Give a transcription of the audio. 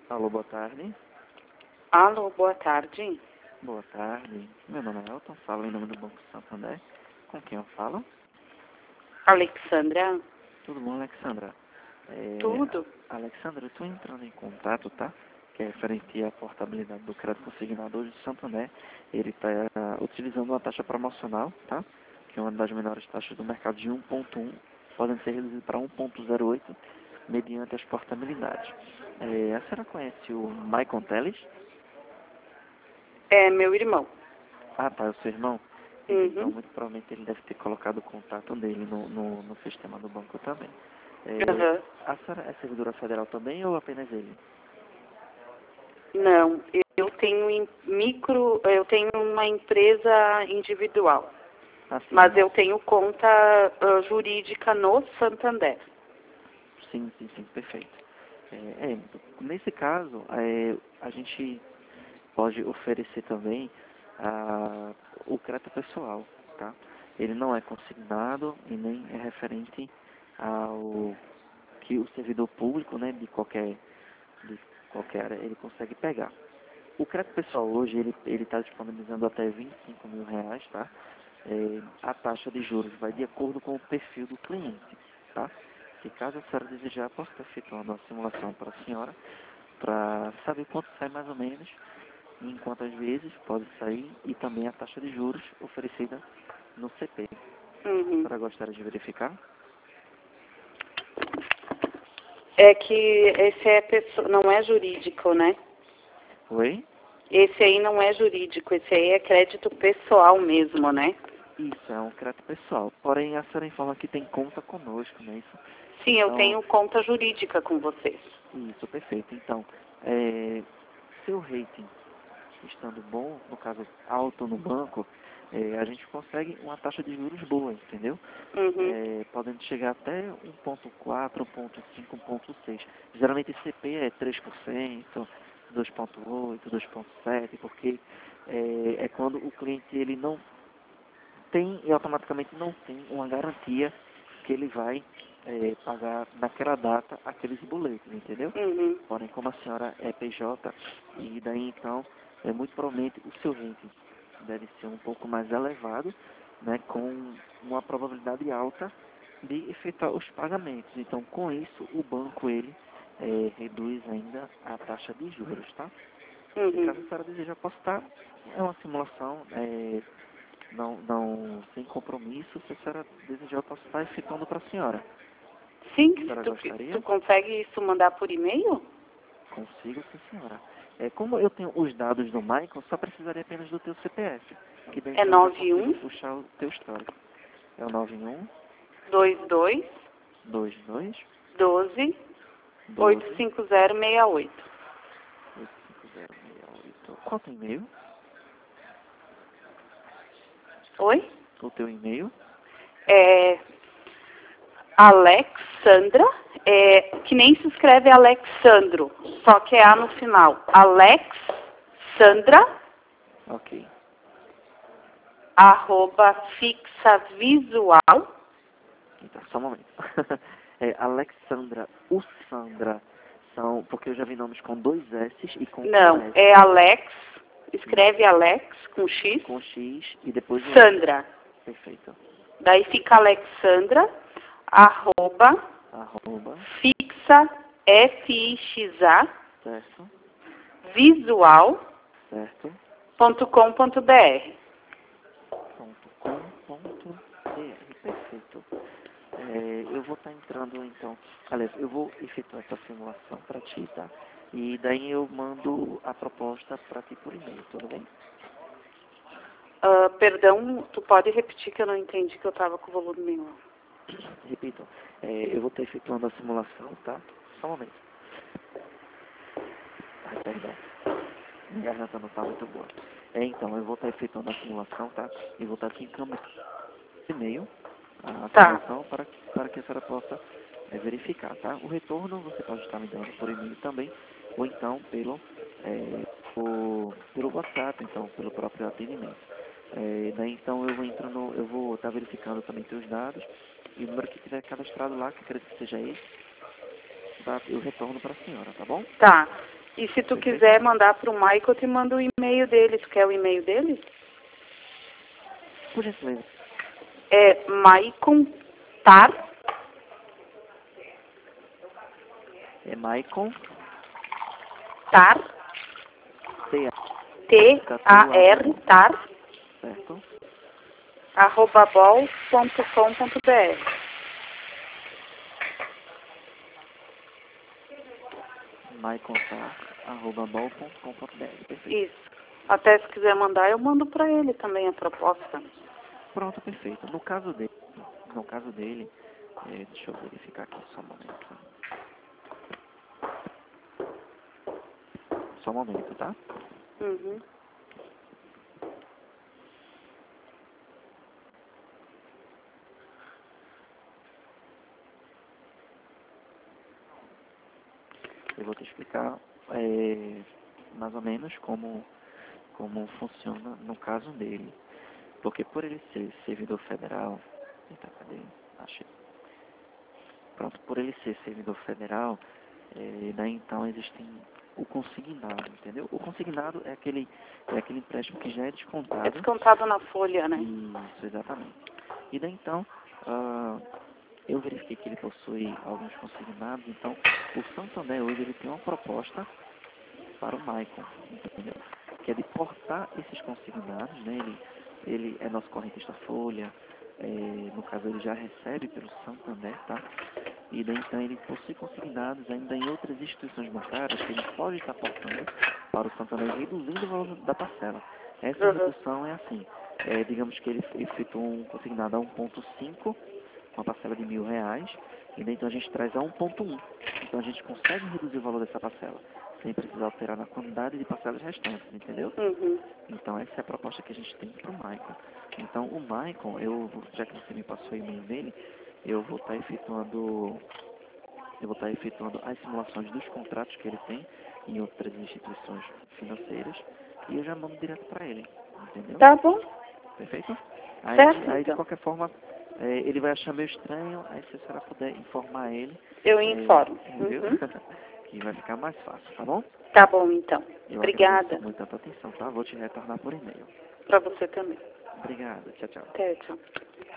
Alô, boa tarde. Alô, boa tarde. Boa tarde. Meu nome é Elton, falo em nome do Banco Santander. Com quem eu falo? Alexandra, Tudo bom, Alexandra? tudo? Alexandra, eu estou entrando em contato, tá? Que é referente à portabilidade do crédito consignado hoje do Santander. Ele está utilizando uma taxa promocional, tá? Que é uma das menores taxas do mercado de 1,1. Podem ser reduzidas para 1,08 mediante as portabilidades. A senhora conhece o Maicon Teles? É meu irmão. Ah, tá, é o seu irmão? Então, Uhum. muito provavelmente ele deve ter colocado o contato dele no sistema do banco também. Aham. A senhora é servidora federal também ou apenas ele? Não, eu tenho eu tenho uma empresa individual, Assim, mas eu tenho conta jurídica no Santander. sim, perfeito. Nesse caso, a gente pode oferecer também o crédito pessoal, tá? Ele não é consignado e nem é referente ao que o servidor público, né, de qualquer área, ele consegue pegar. O crédito pessoal hoje, ele está disponibilizando até R$ 25.000, tá? A taxa de juros vai de acordo com o perfil do cliente, tá? E caso a senhora desejar, posso estar efetuando uma simulação para a senhora, para saber quanto sai mais ou menos, e em quantas vezes pode sair, e também a taxa de juros oferecida no CP. A Uhum. senhora gostaria de verificar? É que esse não é jurídico, né? Oi? Esse aí não é jurídico, esse aí é crédito pessoal mesmo, né? Isso, é um crédito pessoal. Porém, a senhora informa que tem conta conosco, não é isso? Sim, eu Então, tenho conta jurídica com vocês. isso, perfeito. Então, seu rating estando bom, no caso alto no banco, a gente consegue uma taxa de juros boa, entendeu? Uhum. Podendo chegar até 1,4, 1,5, 1,6. Geralmente CP é 3%, 2,8, 2,7, porque é quando o cliente ele não tem e automaticamente não tem uma garantia que ele vai pagar naquela data aqueles boletos, entendeu? Uhum. Porém, como a senhora é PJ, e daí então, muito provavelmente o seu rating deve ser um pouco mais elevado, né, com uma probabilidade alta de efetuar os pagamentos. Então, com isso, o banco ele reduz ainda a taxa de juros, tá? E Uhum. caso a senhora deseja apostar, é uma simulação, não sem compromisso. Se a senhora desejar, eu posso estar efetuando para a senhora. Sim, A senhora tu gostaria? consegue isso mandar por e-mail? Consigo, sim, senhora. Como eu tenho os dados do Michael, só precisaria apenas do teu CPF, que daí É então eu já nove consigo um puxar o teu histórico. É o 91 dois dois 22 12 12 85068. 85068. Qual o teu e-mail? Oi? O teu e-mail? É Alexandra, que nem se escreve Alexandro, só que é A no final. Alexandra, Ok. @fixavisual. Então, só um momento. Alexandra, Sandra, porque eu já vi nomes com dois S e com um Não, S. é Alex, escreve Alex com X, Com X e depois o S. Sandra. Perfeito. Daí fica Alexandra, arroba, Arroba, fixa, F-I-X-A, certo, certo, visual.com.br. .com.br. Perfeito. Eu vou estar entrando então. Aliás, eu vou efetuar essa simulação para ti, tá? E daí eu mando a proposta para ti por e-mail, tudo bem? Perdão, tu pode repetir que eu não entendi que eu estava com o volume meio alto. Repito, eu vou estar efetuando a simulação, tá? Só um momento. Ai, perdão. Minha garganta não está muito boa. Então, eu vou estar efetuando a simulação, tá? E vou estar te encaminhando no e-mail a Tá. simulação para que a senhora possa verificar, tá? O retorno você pode estar me dando por e-mail também, ou então pelo WhatsApp, então pelo próprio atendimento. Daí então eu vou estar verificando também seus dados e o número que tiver cadastrado lá, que eu acredito que seja esse, tá? Eu retorno para a senhora, tá bom? Tá. E se tu Perfeito. quiser mandar para o Michael, eu te mando o e-mail dele. Tu quer o e-mail dele? Por gentileza. É Maicon Tar, É Maicon, Tar, T-A, T-A-R, Tar, certo? @bol.com.br. maicontar@bol.com.br. Perfeito. Isso. Até se quiser mandar, eu mando para ele também a proposta. Pronto, perfeito. No caso dele, deixa eu verificar aqui só um momento. Só um momento, tá? Uhum. Eu vou te explicar mais ou menos como funciona no caso dele. Porque por ele ser servidor federal, eita, cadê? Achei. Pronto, por ele ser servidor federal, daí então existe o consignado, entendeu? O consignado é aquele empréstimo que já é É descontado. descontado na folha, né? Isso, exatamente. E daí então, eu verifiquei que ele possui alguns consignados, então o Santander hoje ele tem uma proposta para o Maicon, entendeu? Que é de portar esses consignados, né? Ele é nosso correntista folha, no caso ele já recebe pelo Santander, tá? E daí então ele possui consignados ainda em outras instituições bancárias que ele pode estar portando para o Santander, reduzindo o valor da parcela. Essa Uhum. redução é assim, digamos que ele efetuou um consignado a 1,5, uma parcela de R$ 1.000, e daí então a gente traz a 1,1. Então a gente consegue reduzir o valor dessa parcela, sem precisar alterar na quantidade de parcelas restantes, entendeu? Uhum. Então essa é a proposta que a gente tem para o Maicon. Então o Maicon, já que você me passou o e-mail dele, eu vou estar efetuando as simulações dos contratos que ele tem em outras instituições financeiras e eu já mando direto para ele, entendeu? Tá bom? Perfeito? Certo, Aí de então. qualquer forma, ele vai achar meio estranho, aí se a senhora puder informar ele, Eu informo. entendeu? Uhum. Que vai ficar mais fácil, tá bom? Tá bom, então. Eu Obrigada. agradeço muito a tua atenção, tá? Vou te retornar por e-mail. Para você também. Obrigado, tchau, tchau. Até, tchau.